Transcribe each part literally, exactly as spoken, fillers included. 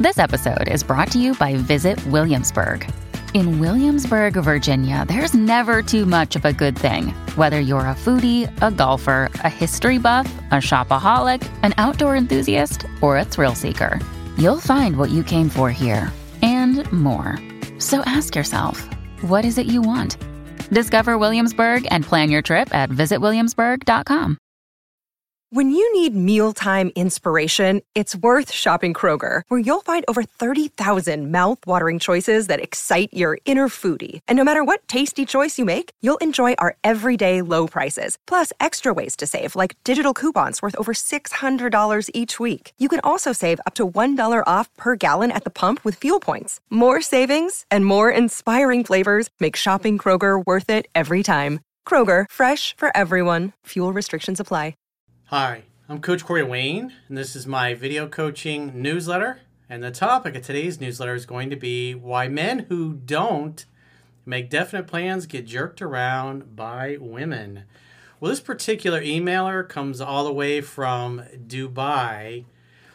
This episode is brought to you by Visit Williamsburg. In Williamsburg, Virginia, there's never too much of a good thing. Whether you're a foodie, a golfer, a history buff, a shopaholic, an outdoor enthusiast, or a thrill seeker, you'll find what you came for here and more. So ask yourself, what is it you want? Discover Williamsburg and plan your trip at visit williamsburg dot com. When you need mealtime inspiration, it's worth shopping Kroger, where you'll find over thirty thousand mouth-watering choices that excite your inner foodie. And no matter what tasty choice you make, you'll enjoy our everyday low prices, plus extra ways to save, like digital coupons worth over six hundred dollars each week. You can also save up to one dollar off per gallon at the pump with fuel points. More savings and more inspiring flavors make shopping Kroger worth it every time. Kroger, fresh for everyone. Fuel restrictions apply. Hi, I'm Coach Corey Wayne, and this is my video coaching newsletter. And the topic of today's newsletter is going to be why men who don't make definite plans get jerked around by women. Well, this particular emailer comes all the way from Dubai,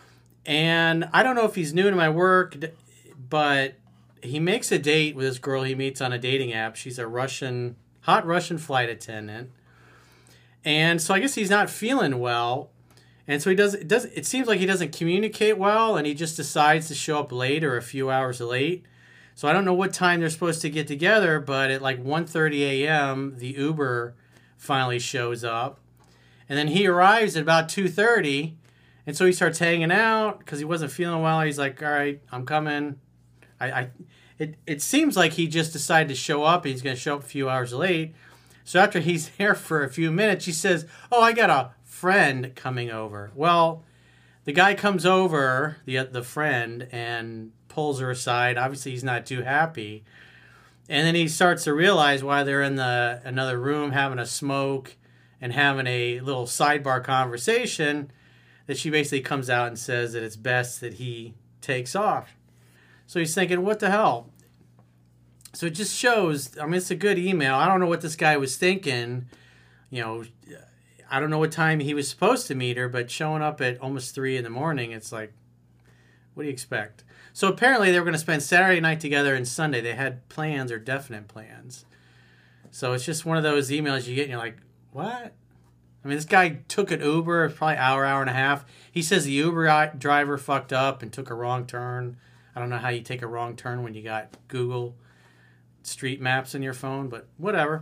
and I don't know if he's new to my work, but he makes a date with this girl he meets on a dating app. She's a Russian, hot Russian flight attendant. And so I guess he's not feeling well. And so he does, it does, it seems like he doesn't communicate well, and he just decides to show up late or a few hours late. So I don't know what time they're supposed to get together, but at like one thirty a.m., the Uber finally shows up. And then he arrives at about two thirty, and so he starts hanging out because he wasn't feeling well. He's like, all right, I'm coming. I, I it, it seems like he just decided to show up. He's going to show up a few hours late. So after he's there for a few minutes, she says, oh, I got a friend coming over. Well, the guy comes over, the the friend, and pulls her aside. Obviously, he's not too happy. And then he starts to realize why they're in the another room having a smoke and having a little sidebar conversation, that she basically comes out and says that it's best that he takes off. So he's thinking, what the hell? So it just shows, I mean, it's a good email. I don't know what this guy was thinking. You know, I don't know what time he was supposed to meet her, but showing up at almost three in the morning, it's like, what do you expect? So apparently they were going to spend Saturday night together and Sunday. They had plans or definite plans. So it's just one of those emails you get and you're like, what? I mean, this guy took an Uber, probably an hour, hour and a half. He says the Uber driver fucked up and took a wrong turn. I don't know how you take a wrong turn when you got Google Street Maps in your phone, but whatever.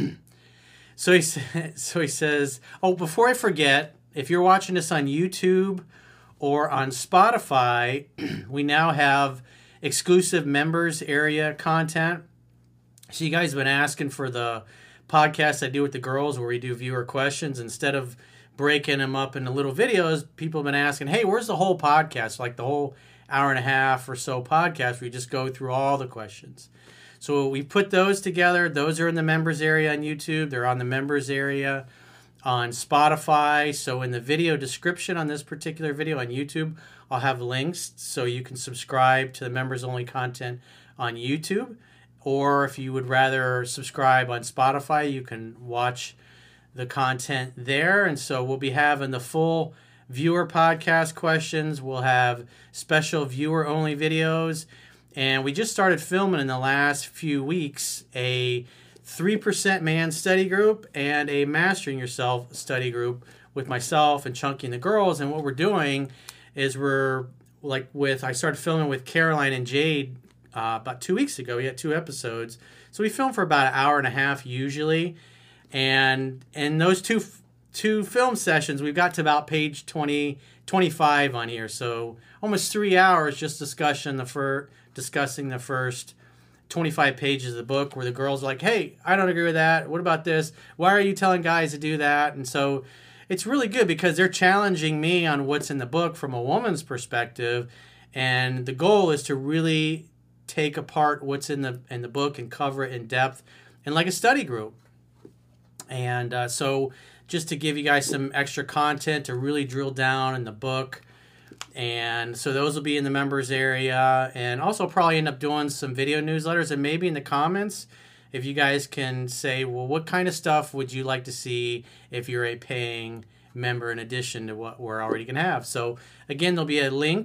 so he so he says, oh, before I forget, if you're watching this on YouTube or on Spotify, we now have exclusive members area content. So you guys have been asking for the podcast I do with the girls where we do viewer questions. Instead of breaking them up into little videos, people have been asking, hey, where's the whole podcast? Like the whole hour and a half or so podcast where we just go through all the questions. So we put those together. Those are in the members area on YouTube. They're on the members area on Spotify. So in the video description on this particular video on YouTube, I'll have links so you can subscribe to the members only content on YouTube. Or if you would rather subscribe on Spotify, you can watch the content there. And so we'll be having the full viewer podcast questions. We'll have special viewer only videos. And we just started filming in the last few weeks a three percent Man study group and a Mastering Yourself study group with myself and Chunky and the girls. And what we're doing is we're like with, I started filming with Caroline and Jade uh, about two weeks ago. We had two episodes. So we film for about an hour and a half usually. And in those two two film sessions, we've got to about page twenty, twenty-five on here. So almost three hours just discussion the first. discussing the first twenty-five pages of the book, where the girls are like, hey, I don't agree with that. What about this? Why are you telling guys to do that? And so it's really good because they're challenging me on what's in the book from a woman's perspective. And the goal is to really take apart what's in the in the book and cover it in depth and like a study group. And uh, so just to give you guys some extra content to really drill down in the book. And so those will be in the members area, and also probably end up doing some video newsletters, and maybe in the comments, if you guys can say, well, what kind of stuff would you like to see if you're a paying member in addition to what we're already going to have. So again, there'll be a link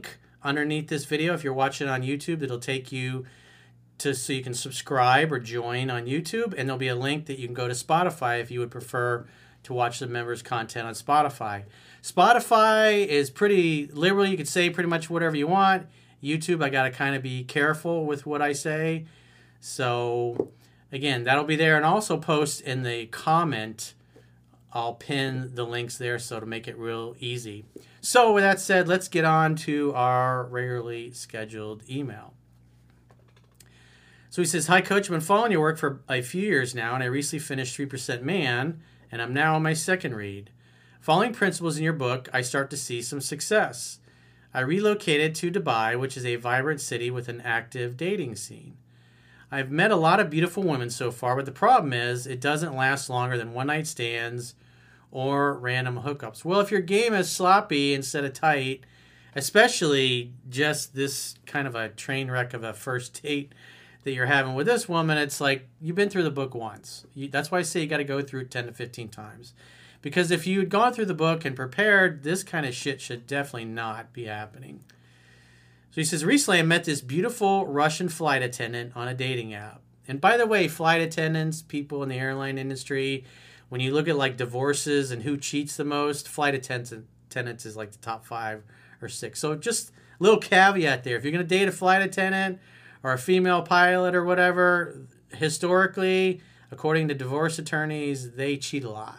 underneath this video, if you're watching on YouTube, it'll take you to so you can subscribe or join on YouTube, and there'll be a link that you can go to Spotify if you would prefer to watch the members' content on Spotify. Spotify is pretty liberal. You could say pretty much whatever you want. YouTube, I got to kind of be careful with what I say. So, again, that'll be there. And also post in the comment, I'll pin the links there so to make it real easy. So, with that said, let's get on to our regularly scheduled email. So he says, "Hi, Coach. I've been following your work for a few years now, and I recently finished three percent Man, and I'm now on my second read. Following principles in your book, I start to see some success. I relocated to Dubai, which is a vibrant city with an active dating scene. I've met a lot of beautiful women so far, but the problem is it doesn't last longer than one-night stands or random hookups. Well, if your game is sloppy instead of tight, especially just this kind of a train wreck of a first date that you're having with this woman, it's like you've been through the book once. You, that's why I say you got to go through it ten to fifteen times. Because if you had gone through the book and prepared, this kind of shit should definitely not be happening." So he says, "Recently I met this beautiful Russian flight attendant on a dating app." And by the way, flight attendants, people in the airline industry, when you look at like divorces and who cheats the most, flight attendants is like the top five or six. So just a little caveat there. If you're going to date a flight attendant or a female pilot or whatever, historically, according to divorce attorneys, they cheat a lot.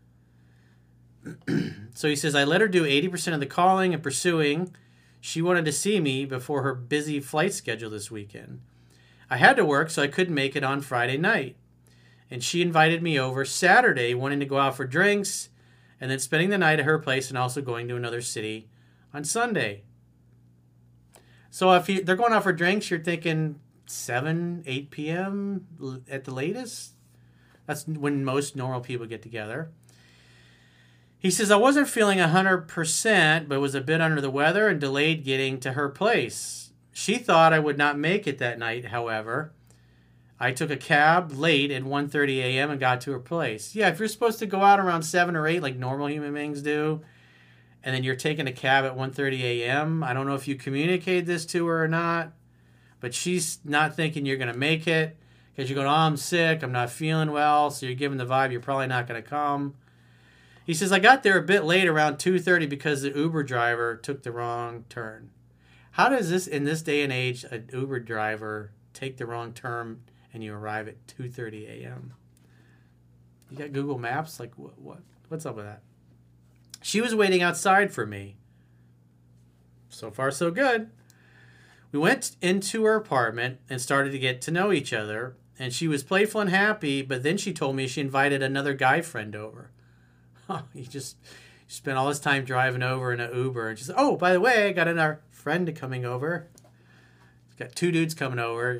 So he says, "I let her do eighty percent of the calling and pursuing. She wanted to see me before her busy flight schedule this weekend. I had to work, so I couldn't make it on Friday night. And she invited me over Saturday, wanting to go out for drinks, and then spending the night at her place and also going to another city on Sunday." So if you, they're going out for drinks, you're thinking seven, eight p.m. at the latest? That's when most normal people get together. He says, "I wasn't feeling one hundred percent, but was a bit under the weather and delayed getting to her place. She thought I would not make it that night, however. I took a cab late at one thirty a.m. and got to her place." Yeah, if you're supposed to go out around seven or eight like normal human beings do, and then you're taking a cab at one thirty a.m., I don't know if you communicated this to her or not, but she's not thinking you're going to make it because you're going, "Oh, I'm sick, I'm not feeling well," so you're giving the vibe you're probably not going to come. He says, "I got there a bit late, around two thirty, because the Uber driver took the wrong turn." How does this, in this day and age, an Uber driver take the wrong turn and you arrive at two thirty a.m.? You got Google Maps? Like, what, what? What's up with that? "She was waiting outside for me." So far, so good. "We went into her apartment and started to get to know each other, and she was playful and happy, but then she told me she invited another guy friend over." Huh, you just you spent all this time driving over in an Uber and just, "Oh, by the way, I got another friend coming over. Got two dudes coming over."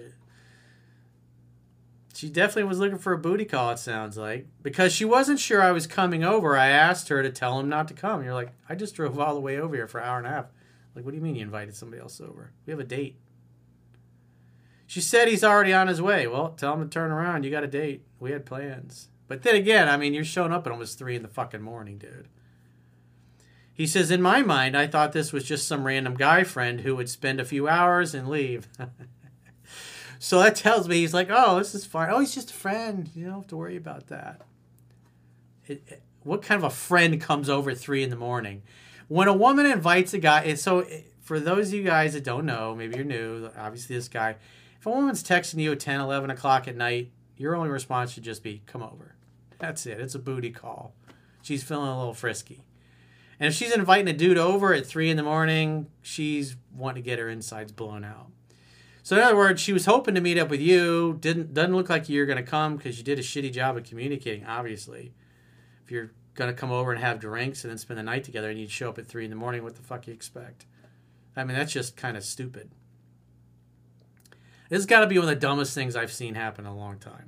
She definitely was looking for a booty call, it sounds like. Because she wasn't sure I was coming over, I asked her to tell him not to come. You're like, "I just drove all the way over here for an hour and a half." Like, what do you mean you invited somebody else over? We have a date. She said he's already on his way. Well, tell him to turn around. You got a date. We had plans. But then again, I mean, you're showing up at almost three in the fucking morning, dude. He says, "In my mind, I thought this was just some random guy friend who would spend a few hours and leave." So that tells me he's like, "Oh, this is fine. Oh, he's just a friend. You don't have to worry about that." It, it, what kind of a friend comes over at three in the morning? When a woman invites a guy, so it, for those of you guys that don't know, maybe you're new, obviously this guy, if a woman's texting you at ten, eleven o'clock at night, your only response should just be, "Come over." That's it. It's a booty call. She's feeling a little frisky. And if she's inviting a dude over at three in the morning, she's wanting to get her insides blown out. So in other words, she was hoping to meet up with you. Didn't Doesn't look like you're going to come because you did a shitty job of communicating, obviously. If you're going to come over and have drinks and then spend the night together and you'd show up at three in the morning, what the fuck you expect? I mean, that's just kind of stupid. This has got to be one of the dumbest things I've seen happen in a long time.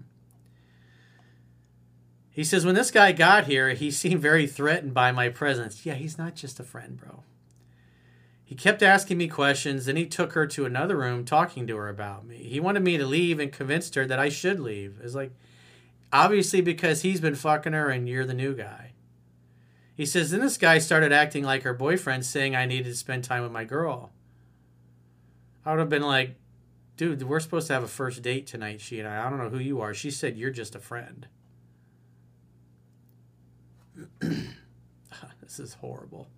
He says, "When this guy got here, he seemed very threatened by my presence." Yeah, he's not just a friend, bro. "He kept asking me questions, then he took her to another room talking to her about me. He wanted me to leave and convinced her that I should leave." It's like, obviously because he's been fucking her and you're the new guy. He says, "Then this guy started acting like her boyfriend, saying I needed to spend time with my girl." I would have been like, dude, we're supposed to have a first date tonight, she and I. I don't know who you are. She said, you're just a friend. This is horrible.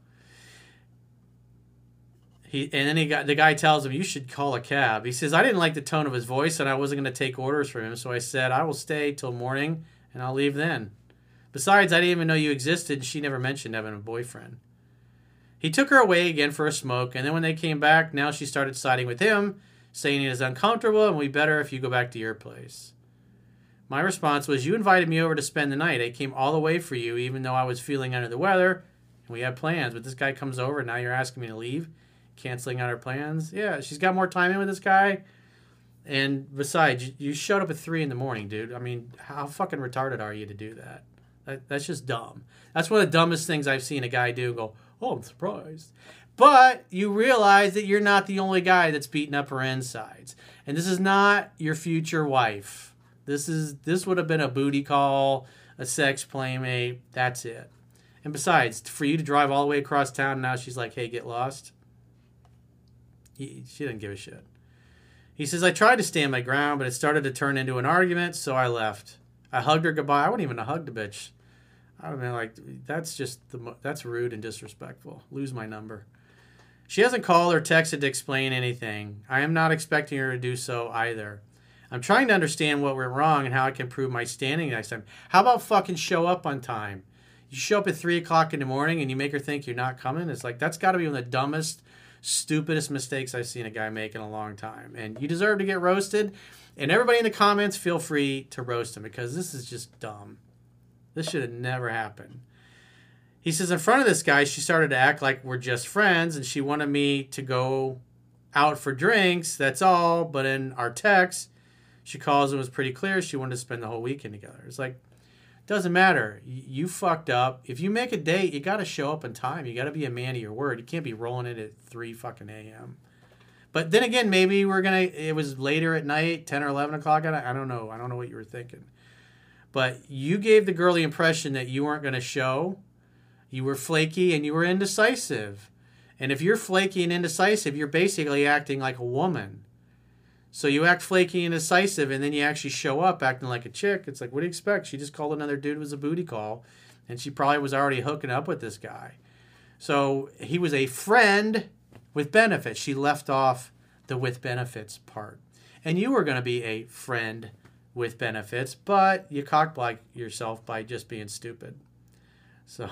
He and then he got the guy tells him, you should call a cab. He says, I didn't like the tone of his voice and I wasn't going to take orders from him. So I said, I will stay till morning and I'll leave then. Besides, I didn't even know you existed. And she never mentioned having a boyfriend. He took her away again for a smoke. And then when they came back, now she started siding with him, saying it is uncomfortable and we better if you go back to your place. My response was, you invited me over to spend the night. I came all the way for you, even though I was feeling under the weather. And we had plans. But this guy comes over and now you're asking me to leave? Canceling out our plans? Yeah, she's got more time in with this guy. And besides, you, you showed up at three in the morning, dude. I mean, how fucking retarded are you to do that? that? That's just dumb. That's one of the dumbest things I've seen a guy do. Go, oh, I'm surprised. But you realize that you're not the only guy that's beating up her insides. And this is not your future wife. This is this would have been a booty call, a sex playmate. That's it. And besides, for you to drive all the way across town, and now she's like, hey, get lost. He, she didn't give a shit. He says, I tried to stand my ground, but it started to turn into an argument, so I left. I hugged her goodbye. I wouldn't even have hugged the bitch. I would have been like, that's just, the that's rude and disrespectful. Lose my number. She hasn't called or texted to explain anything. I am not expecting her to do so either. I'm trying to understand what went wrong and how I can improve my standing next time. How about fucking show up on time? You show up at three o'clock in the morning and you make her think you're not coming? It's like, that's got to be one of the dumbest, stupidest mistakes I've seen a guy make in a long time. And you deserve to get roasted. And everybody in the comments, feel free to roast him because this is just dumb. This should have never happened. He says, in front of this guy, she started to act like we're just friends and she wanted me to go out for drinks. That's all. But in our text, she calls and was pretty clear she wanted to spend the whole weekend together. It's like, doesn't matter. You fucked up. If you make a date, you got to show up on time. You got to be a man of your word. You can't be rolling it at three fucking a.m. But then again, maybe we're going to, it was later at night, ten or eleven o'clock. I don't know. I don't know what you were thinking. But you gave the girl the impression that you weren't going to show. You were flaky and you were indecisive. And if you're flaky and indecisive, you're basically acting like a woman. So you act flaky and indecisive, and then you actually show up acting like a chick. It's like, what do you expect? She just called another dude. It was a booty call, and she probably was already hooking up with this guy. So he was a friend with benefits. She left off the with benefits part. And you were going to be a friend with benefits, but you cockblock yourself by just being stupid. So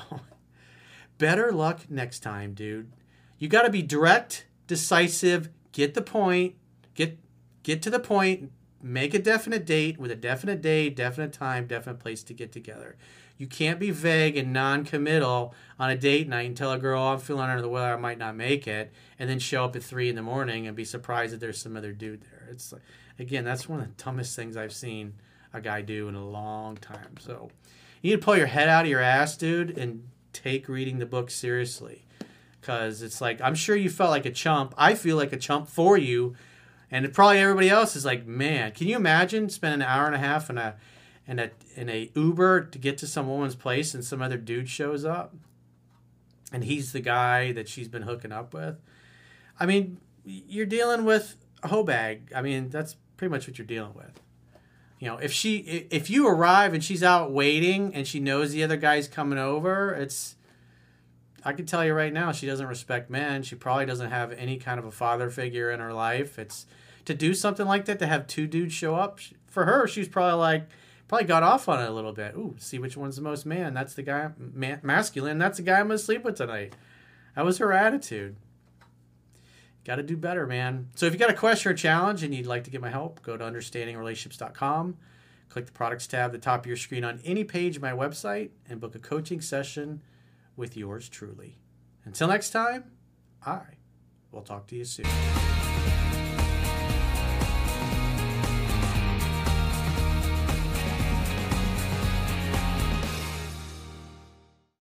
better luck next time, dude. You got to be direct, decisive, get the point, get... Get to the point, make a definite date with a definite day, definite time, definite place to get together. You can't be vague and non-committal on a date night and tell a girl, oh, I'm feeling under the weather, I might not make it, and then show up at three in the morning and be surprised that there's some other dude there. It's like, again, that's one of the dumbest things I've seen a guy do in a long time. So you need to pull your head out of your ass, dude, and take reading the book seriously. Because it's like, I'm sure you felt like a chump. I feel like a chump for you. And probably everybody else is like, man, can you imagine spending an hour and a half in a in a in a Uber to get to some woman's place and some other dude shows up, and he's the guy that she's been hooking up with? I mean, you're dealing with a hoe bag. I mean, that's pretty much what you're dealing with. You know, if she if you arrive and she's out waiting and she knows the other guy's coming over, it's I can tell you right now, she doesn't respect men. She probably doesn't have any kind of a father figure in her life. It's to do something like that, to have two dudes show up. For her, she's probably like, probably got off on it a little bit. Ooh, see which one's the most man. That's the guy, man, masculine. That's the guy I'm going to sleep with tonight. That was her attitude. Got to do better, man. So if you got a question or challenge and you'd like to get my help, go to understanding relationships dot com. Click the products tab at the top of your screen on any page of my website and book a coaching session with yours truly. Until next time, I will talk to you soon.